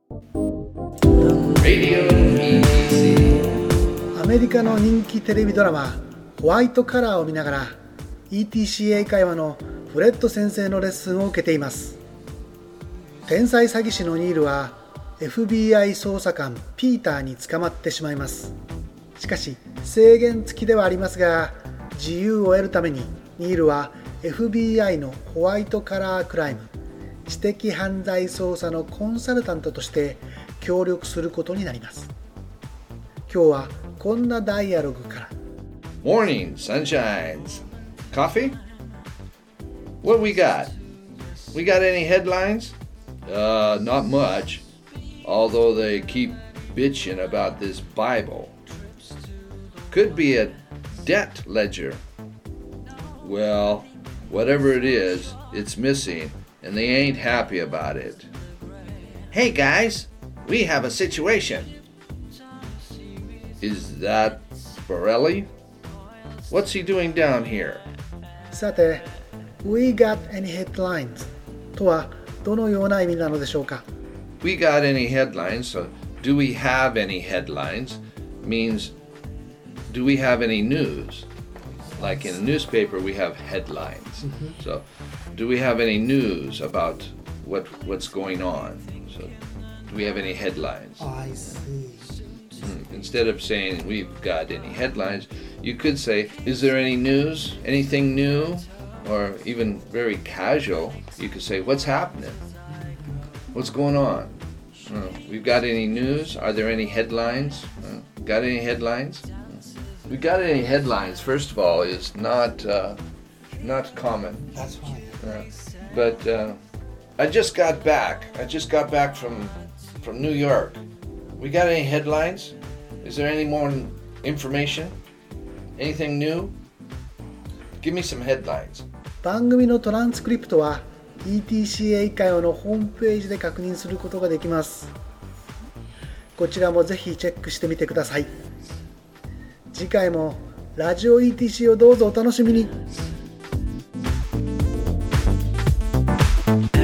アメリカの人気テレビドラマホワイトカラーを見ながら ETC 英会話のフレッド先生のレッスンを受けています。天才詐欺師のニールは FBI 捜査官ピーターに捕まってしまいます。しかし制限付きではありますが、自由を得るためにニールは FBI のホワイトカラークライム知的犯罪捜査のコンサルタントとして協力することになります。今日はこんなダイアログから。 Morning, sunshines. Coffee? What we got? We got any headlines? Not much. Although they keep bitching about this Bible. Could be a debt ledger. Well, whatever it is, it's missing, and they ain't happy about it. Hey guys, we have a situation. Is that Borelli? What's he doing down here? さて、We got any headlines とはどのような意味なのでしょうか。 We got any headlines, so do we have any headlines means do we have any news? Like in a newspaper we have headlines. So do we have any news about what's going on? So do we have any headlines? I see. Instead of saying we've got any headlines, you could say, is there any news? Anything new? Or even very casual, you could say, what's happening? What's going on? We've got any news? Are there any headlines? Got any headlines? We got any headlines, first of all, is not common. That's fine. But I just got back from New York. We got any headlines? Is there any more information? Anything new? Give me some headlines. 番組のトランスクリプトは ETC 英会話のホームページで確認することができます。こちらもぜひチェックしてみてください。次回もラジオ ETC をどうぞお楽しみに。